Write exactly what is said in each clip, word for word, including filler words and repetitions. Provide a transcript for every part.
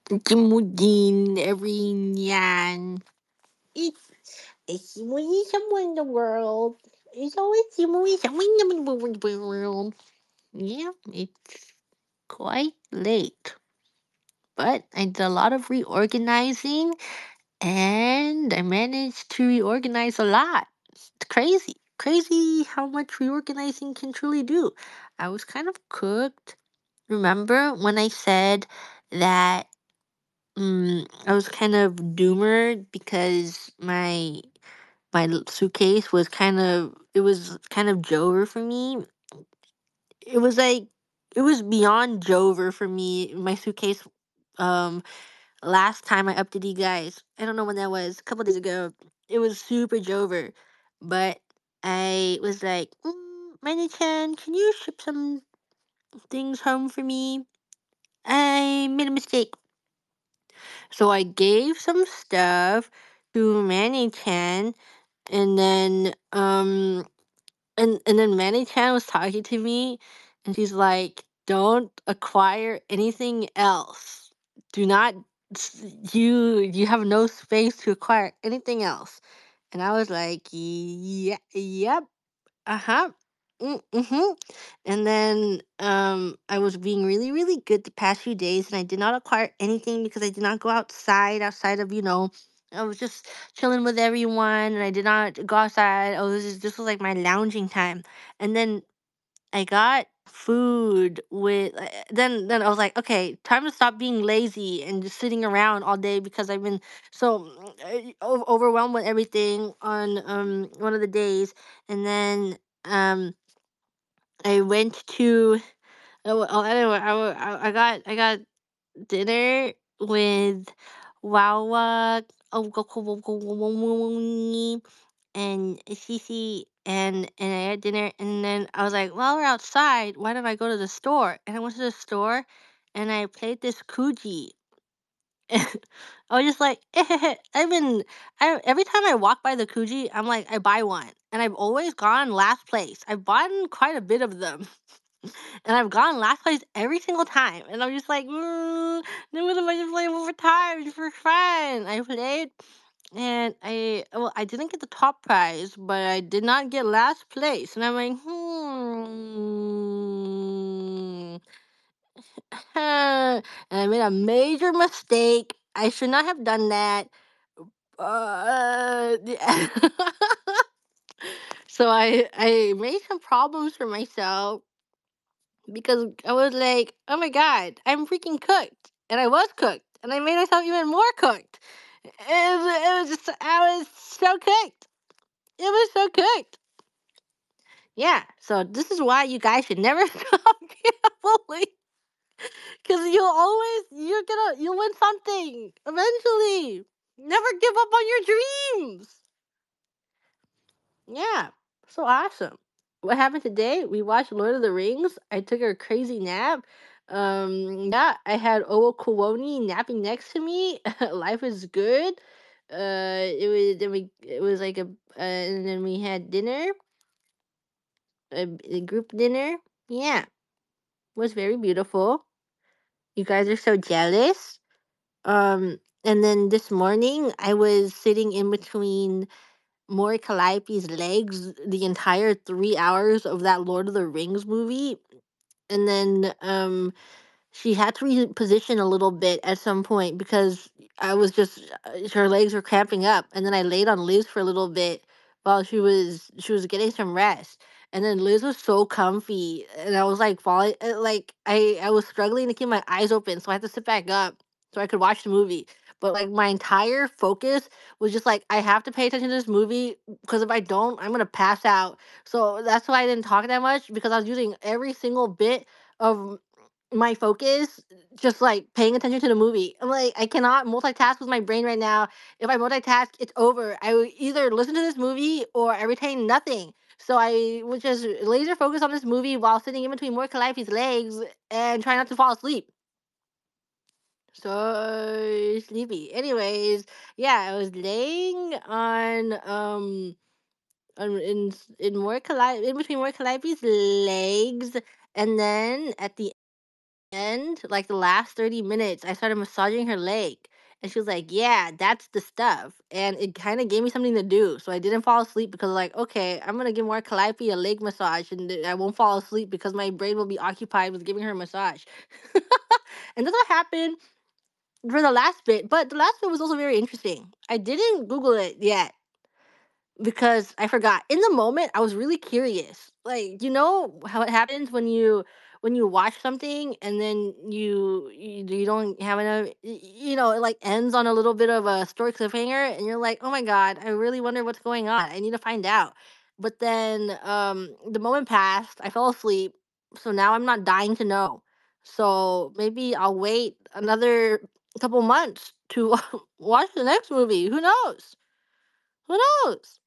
Timujin, every yan. It's it's Timujin somewhere in the world. It's always Timujin somewhere in the world. Yeah, it's quite late. But I did a lot of reorganizing and I managed to reorganize a lot. It's crazy. Crazy how much reorganizing can truly do. I was kind of cooked. Remember when I said that mm, I was kind of doomered because my my l- suitcase was kind of it was kind of Jover for me. It was like it was beyond Jover for me. My suitcase um last time I updated you guys. I don't know when that was, a couple days ago. It was super Jover. But I was like, mm, Manny-chan, can you ship some things home for me? I made a mistake. So I gave some stuff to Manny Chan, and then um and and then Manny Chan was talking to me, and she's like, "Don't acquire anything else. Do not s- you you have no space to acquire anything else." And I was like, "Yeah, yep, uh-huh. Mm, mhm." And then um I was being really, really good the past few days and I did not acquire anything because I did not go outside outside of, you know, I was just chilling with everyone and I did not go outside. Oh, this is this was like my lounging time. And then I got food with uh, then then I was like, okay, time to stop being lazy and just sitting around all day because I've been so mm, uh, o- overwhelmed with everything on um one of the days. And then um I went to oh, oh, anyway, I, wa- I I got I got dinner with Wawa and Cece and and I had dinner and then I was like, while we're outside, why don't I go to the store? And I went to the store and I played this Kuji. I was just like, I've been, I, every time I walk by the Kuji, I'm like, I buy one. And I've always gone last place. I've bought quite a bit of them. And I've gone last place every single time. And I'm just like, mm, then what am I just playing one more time just for fun? I played and I, well, I didn't get the top prize, but I did not get last place. And I'm like, hmm. And I made a major mistake. I should not have done that. Uh, so I I made some problems for myself because I was like, oh my god, I'm freaking cooked, and I was cooked, and I made myself even more cooked. It was, it was just I was so cooked. It was so cooked. Yeah. So this is why you guys should never stop gambling. Cause you'll always you're gonna you'll win something eventually. Never give up on your dreams. Yeah. So awesome. What happened today? We watched Lord of the Rings. I took a crazy nap. Um yeah, I had Owo Kuwoni napping next to me. Life is good. Uh it was then we it was like a uh, and then we had dinner, a, a group dinner. Yeah. It was very beautiful. You guys are so jealous. Um, and then this morning, I was sitting in between Mori Calliope's legs the entire three hours of that Lord of the Rings movie. And then um, she had to reposition a little bit at some point because I was just uh, her legs were cramping up. And then I laid on Liz for a little bit while she was she was getting some rest. And then Liz was so comfy, and I was like falling, uh, like I I was struggling to keep my eyes open, so I had to sit back up so I could watch the movie. But like my entire focus was just like I have to pay attention to this movie because if I don't, I'm gonna pass out. So that's why I didn't talk that much because I was using every single bit of my focus just like paying attention to the movie. I'm like, I cannot multitask with my brain right now. If I multitask, it's over. I would either listen to this movie or I retain nothing. So I would just laser focus on this movie while sitting in between Mordecai Calliope's legs and try not to fall asleep. So sleepy. Anyways, yeah, I was laying on um on in in Mordecai in between Mordecai Calliope's legs, and then at the end, like the last thirty minutes, I started massaging her leg. And she was like, "Yeah, that's the stuff." And it kind of gave me something to do. So I didn't fall asleep because, like, okay, I'm going to give more Calliope a leg massage and th- I won't fall asleep because my brain will be occupied with giving her a massage. And that's what happened for the last bit. But the last bit was also very interesting. I didn't Google it yet because I forgot. In the moment, I was really curious. Like, you know how it happens when you when you watch something and then you you, you don't have enough, y- you know, it like ends on a little bit of a story cliffhanger, and you're like, oh my god, I really wonder what's going on. I need to find out. But then um, the moment passed. I fell asleep, so now I'm not dying to know. So maybe I'll wait another couple months to watch the next movie. Who knows? Who knows?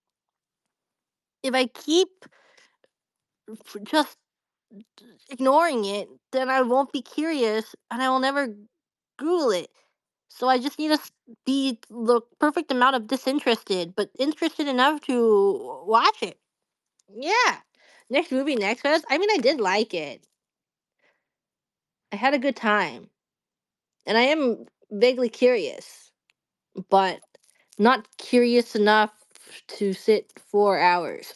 If I keep f- just ignoring it, then I won't be curious and I will never Google it. So I just need to s- be the perfect amount of disinterested, but interested enough to watch it. Yeah. Next movie, next fest. I mean, I did like it. I had a good time. And I am vaguely curious, but not curious enough to sit four hours.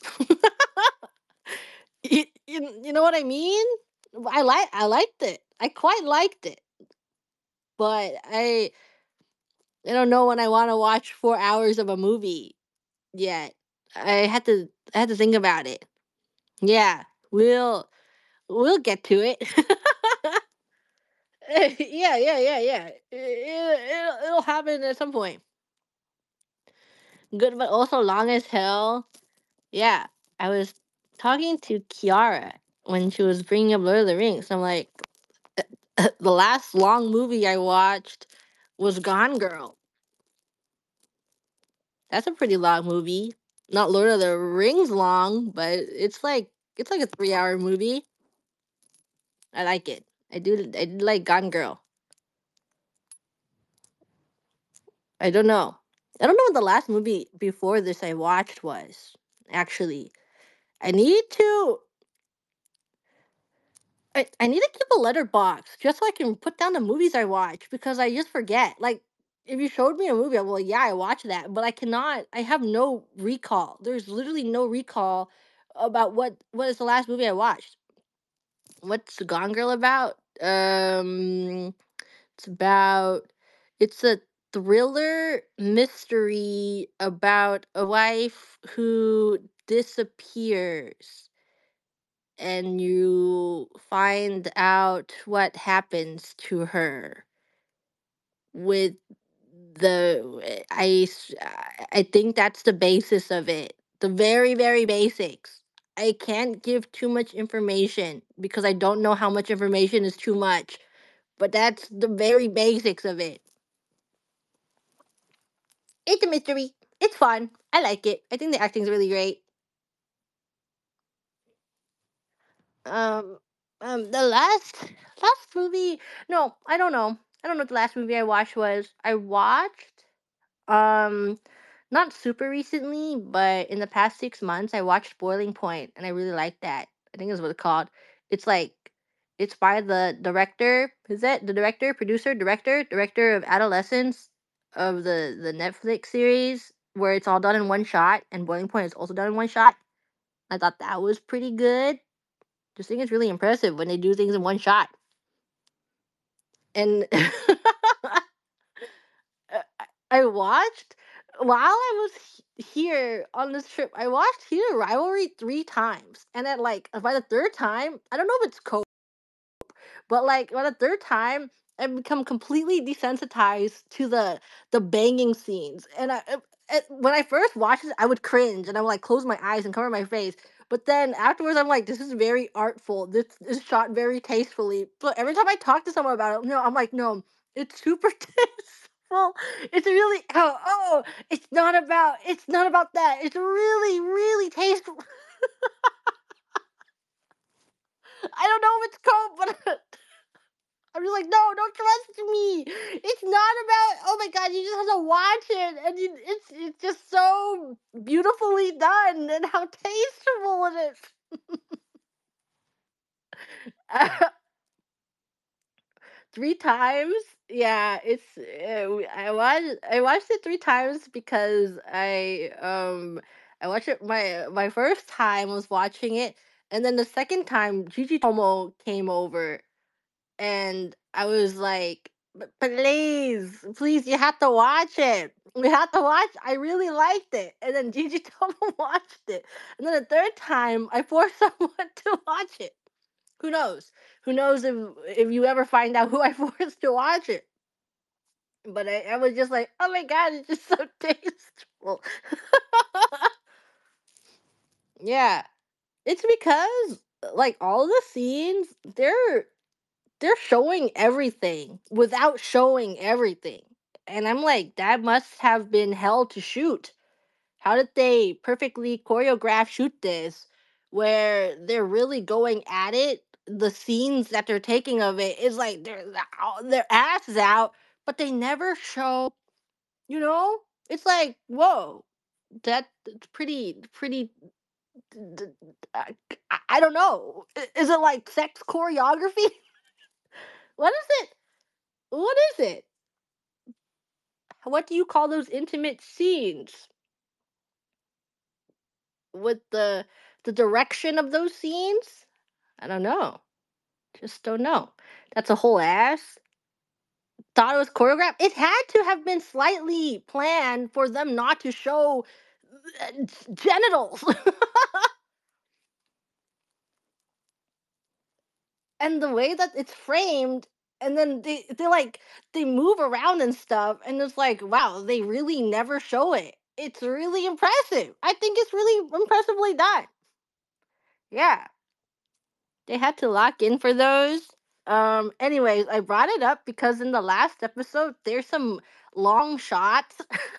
you, you, you know what I mean? I like I liked it. I quite liked it. But I I don't know when I want to watch four hours of a movie yet. I had to I had to think about it. Yeah, we'll we'll get to it. Yeah, yeah, yeah, yeah. It, it, it'll happen at some point. Good, but also long as hell. Yeah, I was talking to Kiara when she was bringing up Lord of the Rings. I'm like, the last long movie I watched was Gone Girl. That's a pretty long movie. Not Lord of the Rings long, but it's like it's like a three hour movie. I like it. I do I do like Gone Girl. I don't know. I don't know what the last movie before this I watched was. Actually, I need to I, I need to keep a letterbox just so I can put down the movies I watch because I just forget. Like if you showed me a movie, I'm like, yeah, I watched that, but I cannot. I have no recall. There's literally no recall about what what is the last movie I watched. What's Gone Girl about? Um, it's about it's a thriller mystery about a wife who disappears and you find out what happens to her with the I s- I think that's the basis of it. The very very basics. I can't give too much information because I don't know how much information is too much, but that's the very basics of it. It's a mystery. It's fun. I like it. I think the acting's really great. Um, um, the last last movie. No, I don't know. I don't know what the last movie I watched was. I watched um, not super recently, but in the past six months, I watched Boiling Point, and I really liked that. I think is what it's called. It's like it's by the director. Is that the director, producer, director, director of Adolescence of the the Netflix series where it's all done in one shot, and Boiling Point is also done in one shot. I thought that was pretty good. Just think it's really impressive when they do things in one shot. And uh, I I watched while I was h- here on this trip. I watched Hero Rivalry three times, and at like by the third time, I don't know if it's co but like by the third time, I've become completely desensitized to the the banging scenes. And I, uh, uh, when I first watched it, I would cringe and I would like close my eyes and cover my face. But then afterwards, I'm like, this is very artful. This is shot very tastefully. But every time I talk to someone about it, no, I'm like, no, it's super tasteful. It's really oh oh, it's not about it's not about that. It's really really tasteful. I don't know if it's called, but I'm just like, no, don't trust me. It's not about. Oh my god, you just have to watch it, and you, it's it's just so beautifully done, and how tasteful it is. three times. Yeah, it's uh, w- I watched I watched it three times because I um I watched it my my first time was watching it, and then the second time Gigi Tomo came over, and I was like, "But please, please, you have to watch it. We have to watch. I really liked it." And then Gigi Tomo watched it, and then the third time I forced someone to watch it. Who knows? Who knows if if you ever find out who I forced to watch it? But I, I was just like, oh my god, it's just so tasteful. Yeah, it's because like all the scenes, they're they're showing everything without showing everything, and I'm like, that must have been hell to shoot. How did they perfectly choreograph shoot this where they're really going at it? The scenes that they're taking of it is like they're their ass is out, but they never show, you know? It's like, whoa, that that's pretty pretty d- d- I, I I don't know. I- Is it like sex choreography? What is it? What is it? What do you call those intimate scenes? With the the direction of those scenes? I don't know. Just don't know. That's a whole ass. Thought it was choreographed. It had to have been slightly planned for them not to show uh, genitals. And the way that it's framed, and then they they like they move around and stuff, and it's like, wow, they really never show it. It's really impressive. I think it's really impressively done. Yeah. They had to lock in for those. Um, anyways, I brought it up because in the last episode, there's some long shots,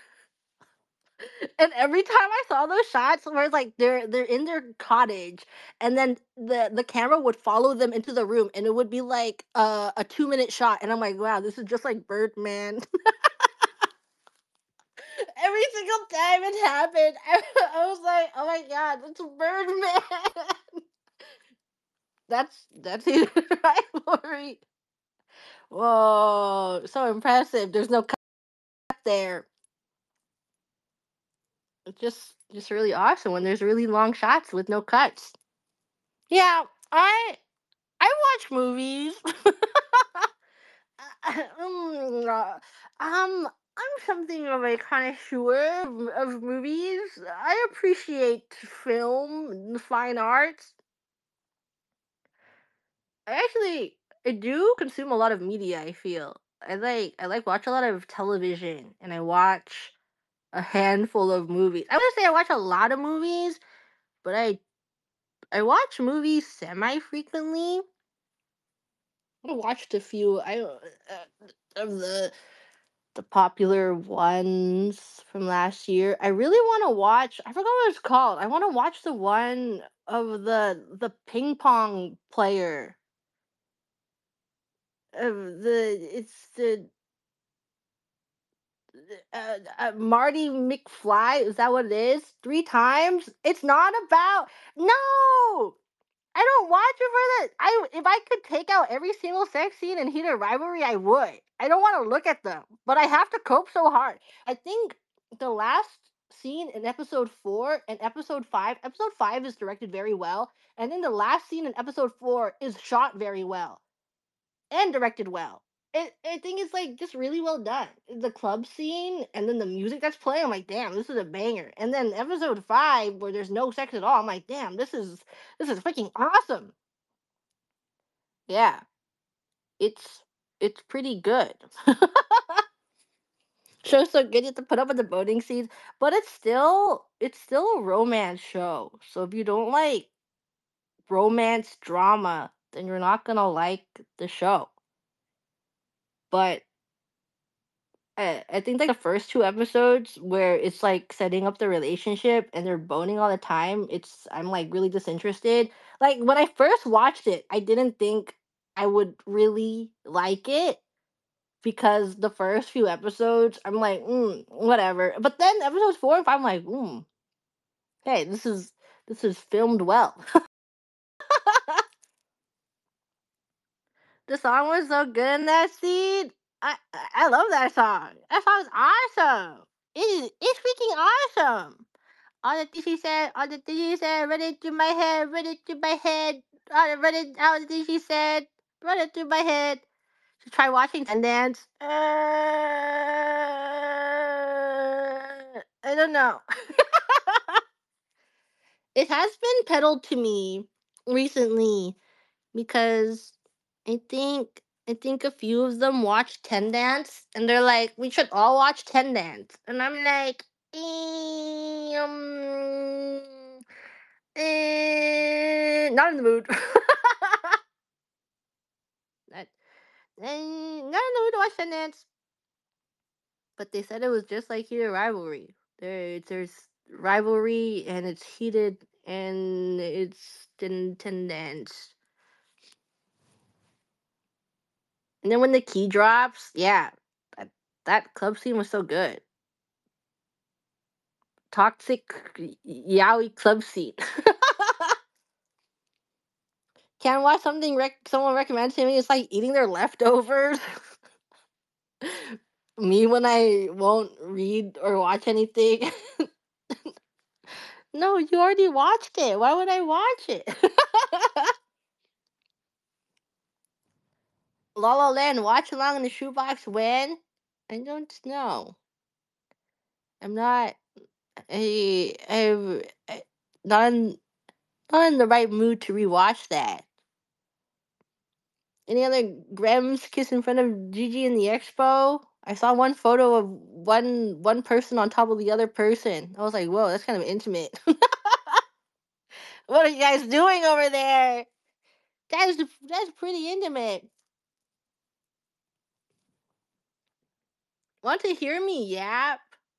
and every time I saw those shots where it's like they're they're in their cottage, and then the the camera would follow them into the room, and it would be like a, a two minute shot, and I'm like, wow, this is just like Birdman. Every single time it happened, I, I was like, oh my god, it's Birdman. that's that's his rivalry. Whoa, so impressive. There's no cut there. It's just just really awesome when there's really long shots with no cuts. Yeah, I I watch movies. um, uh, um, I'm something of a connoisseur of, of movies. I appreciate film, and fine arts. I actually I do consume a lot of media. I feel I like I like watch a lot of television, and I watch a handful of movies. I wouldn't say I watch a lot of movies, but I I watch movies semi frequently. I watched a few. I uh, of the the popular ones from last year. I really want to watch. I forgot what it's called. I want to watch the one of the the ping pong player. Of the it's the uh, uh, Marty McFly. Is that what it is? Three times. It's not about no. I don't watch it for that. I if I could take out every single sex scene in Heated Rivalry, I would. I don't want to look at them, but I have to cope so hard. I think the last scene in episode four and episode five, episode five is directed very well, and then the last scene in episode four is shot very well and directed well. It, I think it's like just really well done. The club scene and then the music that's playing, I'm like, damn, this is a banger. And then episode five, where there's no sex at all, I'm like, damn, this is this is freaking awesome. Yeah, it's it's pretty good. Show's so good you have to put up with the boating scenes, but it's still it's still a romance show. So if you don't like romance drama, then you're not gonna like the show. But I, I think like the first two episodes where it's like setting up the relationship and they're boning all the time, it's I'm like really disinterested. Like when I first watched it, I didn't think I would really like it because the first few episodes I'm like, mm, whatever. But then episodes four and five, I'm like, mm, hey, this is this is filmed well. The song was so good in that scene. I I I love that song. That song's awesome. It is it's freaking awesome. All the things she said, all the things she said, run it through my head, run it through my head, all the run it, all the things she said, run it through my head. So try watching Ten Dance. Uh, I don't know. It has been peddled to me recently because I think I think a few of them watch Ten Dance and they're like, we should all watch Ten Dance, and I'm like, "Eh, um, eh, not in the mood. not, eh, not in the mood to watch Ten Dance." But they said it was just like Heated Rivalry. There, there's rivalry and it's heated and it's Ten Ten Dance. And then when the key drops, yeah, that, that club scene was so good. Toxic y- yaoi club scene. Can't watch something rec- someone recommends to me. It's like eating their leftovers. Me when I won't read or watch anything. No, you already watched it. Why would I watch it? La La Land, watch along in the shoebox when? I don't know. I'm not. I, I, I not in, not in the right mood to rewatch that. Any other Grams kiss in front of Gigi in the expo? I saw one photo of one one person on top of the other person. I was like, whoa, that's kind of intimate. What are you guys doing over there? That's that's pretty intimate. Want to hear me yap?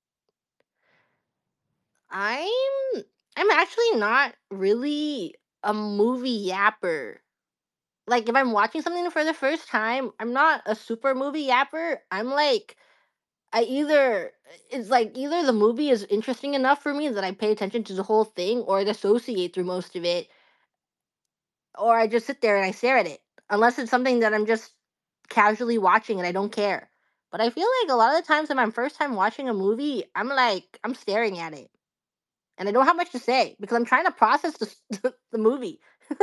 I'm I'm actually not really a movie yapper. Like if I'm watching something for the first time, I'm not a super movie yapper. I'm like I either it's like either the movie is interesting enough for me that I pay attention to the whole thing or I dissociate through most of it, or I just sit there and I stare at it. Unless it's something that I'm just casually watching and I don't care. But I feel like a lot of the times when I'm first time watching a movie, I'm like I'm staring at it. And I don't have much to say because I'm trying to process the, the movie.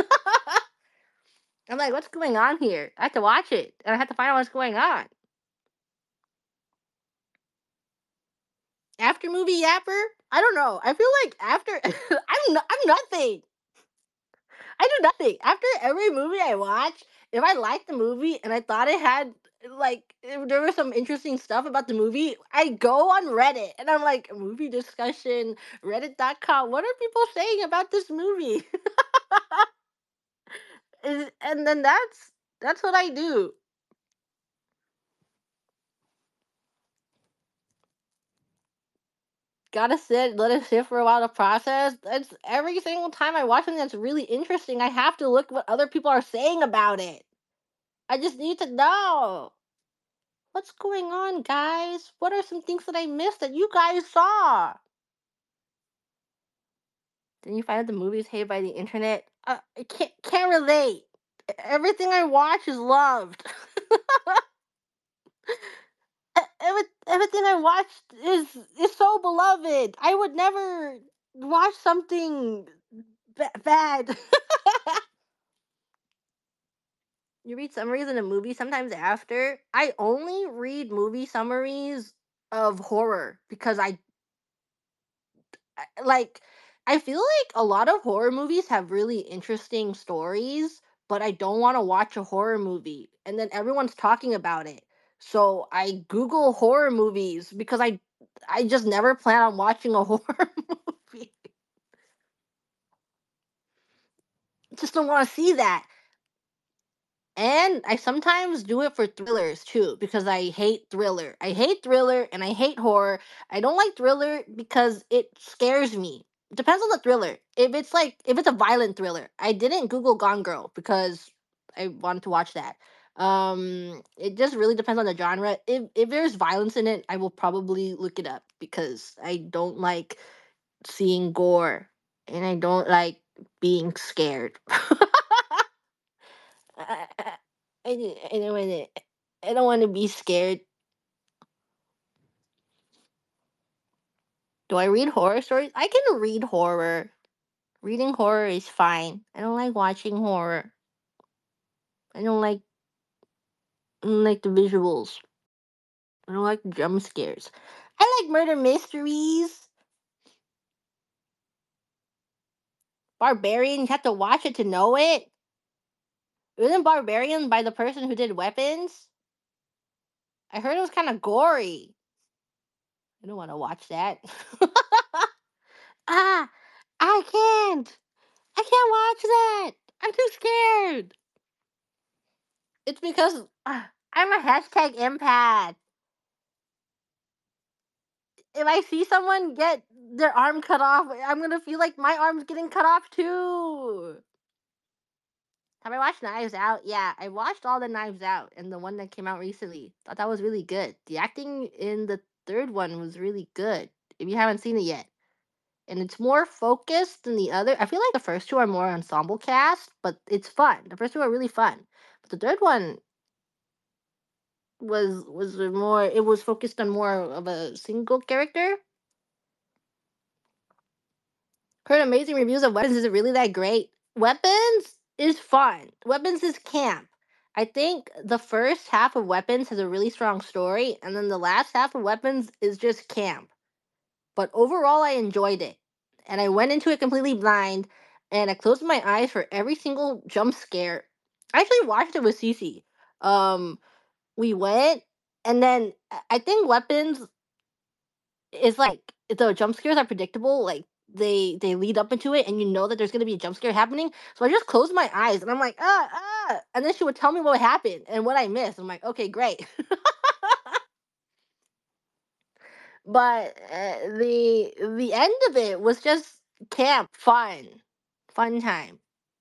I'm like, what's going on here? I have to watch it and I have to find out what's going on. After movie yapper? I don't know. I feel like after I'm no, I'm nothing. I do nothing. After every movie I watch, if I like the movie and I thought it had like if there was some interesting stuff about the movie, I go on Reddit and I'm like, movie discussion, reddit dot com. What are people saying about this movie? and and then that's that's what I do. Gotta sit, let it sit for a while to process. That's every single time I watch something that's really interesting, I have to look what other people are saying about it. I just need to know. What's going on, guys? What are some things that I missed that you guys saw? Then you find out the movie's hated by the internet. Uh, I can't can't relate. E- Everything I watch is loved. E- Every, everything I watched is is so beloved. I would never watch something ba- bad. You read summaries in a movie sometimes after. I only read movie summaries of horror because I I- like I feel like a lot of horror movies have really interesting stories, but I don't want to watch a horror movie and then everyone's talking about it. So I Google horror movies because I I just never plan on watching a horror movie. Just don't want to see that. And I sometimes do it for thrillers too because I hate thriller. I hate thriller and I hate horror. I don't like thriller because it scares me. Depends on the thriller. If it's like if it's a violent thriller, I didn't Google Gone Girl because I wanted to watch that. Um, it just really depends on the genre. If if there's violence in it, I will probably look it up because I don't like seeing gore and I don't like being scared. I, d- I don't want to. I don't want to be scared. Do I read horror stories? I can read horror. Reading horror is fine. I don't like watching horror. I don't like I don't like the visuals. I don't like jump scares. I like murder mysteries. Barbarian, you have to watch it to know it. Isn't Barbarian by the person who did Weapons? I heard it was kind of gory. I don't want to watch that. ah, I can't. I can't watch that. I'm too scared. It's because uh, I'm a hashtag empath. If I see someone get their arm cut off, I'm gonna feel like my arm's getting cut off too. Have I watched Knives Out? Yeah, I watched all the Knives Out and the one that came out recently. Thought that was really good. The acting in the third one was really good. If you haven't seen it yet, and it's more focused than the other. I feel like the first two are more ensemble cast, but it's fun. The first two are really fun, but the third one was was more. It was focused on more of a single character. Heard amazing reviews of Weapons. Is it really that great? Weapons is fun. Weapons is camp. I think the first half of Weapons has a really strong story, and then the last half of Weapons is just camp. But overall, I enjoyed it. And I went into it completely blind, and I closed my eyes for every single jump scare. I actually watched it with Cece. Um, we went, and then I I think Weapons is like the jump scares are predictable. Like they they lead up into it, and you know that there's gonna be a jump scare happening. So I just closed my eyes, and I'm like, ah, ah, and then she would tell me what happened and what I missed. I'm like, okay, great. But uh, the the end of it was just camp fun, fun time.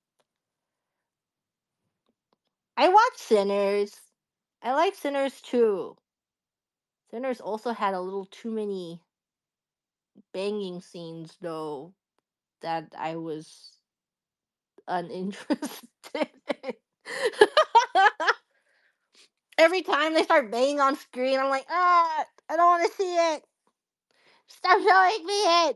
I watched Sinners. I like Sinners too. Sinners also had a little too many banging scenes though that I was uninterested in. Every time they start banging on screen, I'm like, ah, I don't want to see it. Stop showing me it.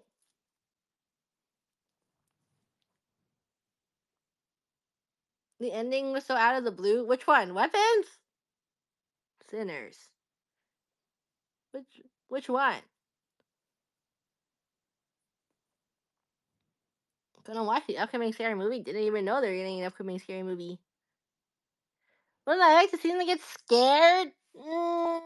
The ending was so out of the blue. Which one? Weapons? Sinners. Which which one? Gonna watch the upcoming scary movie. Didn't even know they were getting an upcoming scary movie. Wouldn't I like to see them get scared? Mm,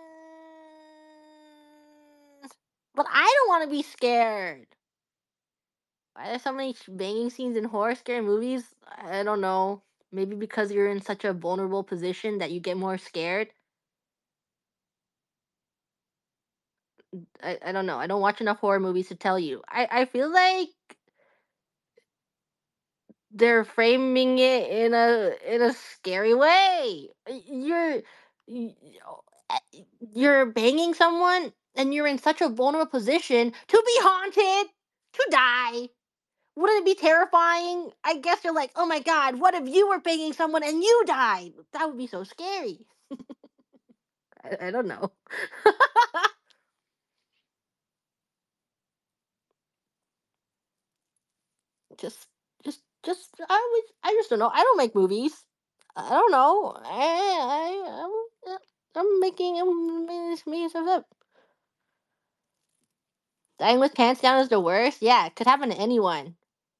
but I don't want to be scared. Why are there so many banging scenes in horror scary movies? I don't know. Maybe because you're in such a vulnerable position that you get more scared. I, I don't know. I don't watch enough horror movies to tell you. I, I feel like they're framing it in a in a scary way. Y- You're y- uh, you're banging someone and you're in such a vulnerable position to be haunted, to die. Wouldn't it be terrifying? I guess you're like, oh my god, what if you were banging someone and you died? That would be so scary. I, I don't know. just, just, just. I was. I just don't know. I don't make movies. I don't know. I, I, I'm, I'm making, I'm making, making stuff up. Dying with pants down is the worst. Yeah, it could happen to anyone.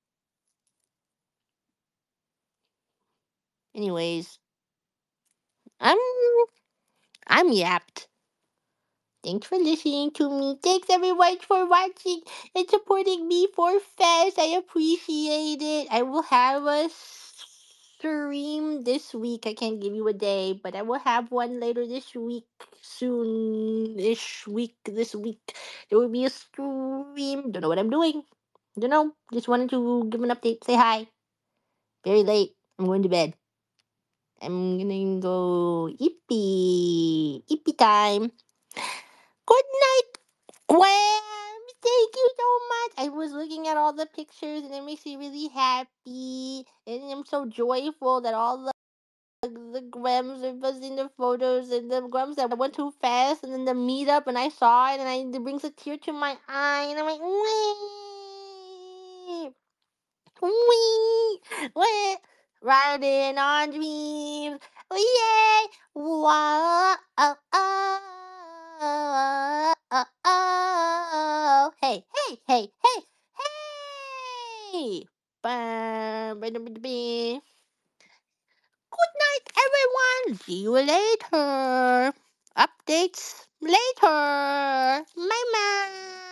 Anyways, I'm, I'm yapped. Thanks for listening to me. Thanks everyone for watching and supporting me for Fest. I appreciate it. I will have a stream this week. I can't give you a day, but I will have one later this week. Soon-ish week this week. There will be a stream. Don't know what I'm doing. Don't know. Just wanted to give an update. Say hi. Very late. I'm going to bed. I'm gonna go eepy. Eepy time. Good night, Gwen. Thank you so much. I was looking at all the pictures and it makes me really happy. And I'm so joyful that all the the grams of us in the photos and the grams that went too fast and then the meetup and I saw it and I it brings a tear to my eye and I'm like wee wee wee riding on dreams. Yay! Whoa, oh, oh, oh, oh, oh. Hey, hey, hey, hey, hey! Bam, bam, bam, bam. Good night, everyone. See you later. Updates later. Bye bye.